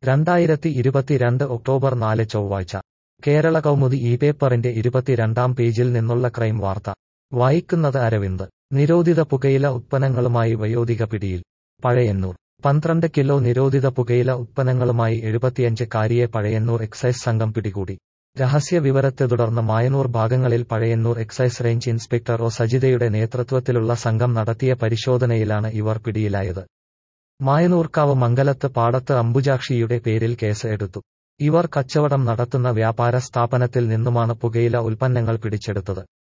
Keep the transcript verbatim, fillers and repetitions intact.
രണ്ടായിരത്തി ഇരുപത്തിരണ്ട് ഒക്ടോബർ നാല് ചൊവ്വാഴ്ച കേരള കൗമുദി ഈ പേപ്പറിന്റെ ഇരുപത്തിരണ്ടാം പേജിൽ നിന്നുള്ള ക്രൈം വാർത്ത വായിക്കുന്നത് അരവിന്ദ്. നിരോധിത പുകയില ഉത്പന്നങ്ങളുമായി വയോധിക പിടിയിൽ. പഴയന്നൂർ. പന്ത്രണ്ട് കിലോ നിരോധിത പുകയില ഉത്പന്നങ്ങളുമായി എഴുപത്തിയഞ്ചുകാരിയെ പഴയന്നൂർ എക്സൈസ് സംഘം പിടികൂടി. രഹസ്യ വിവരത്തെ തുടർന്ന് മായന്നൂർ ഭാഗങ്ങളിൽ Pazhayannur excise range inspector O സജിതയുടെ നേതൃത്വത്തിലുള്ള സംഘം നടത്തിയ പരിശോധനയിലാണ് ഇവർ പിടിയിലായത്. മായനൂർക്കാവ് മംഗലത്ത് പാടത്ത് അംബുജാക്ഷിയുടെ പേരിൽ കേസ് എടുത്തു. ഇവർ കച്ചവടം നടത്തുന്ന വ്യാപാര സ്ഥാപനത്തിൽ നിന്നുമാണ് പുകയില ഉൽപ്പന്നങ്ങൾ പിടിച്ചെടുത്തത്.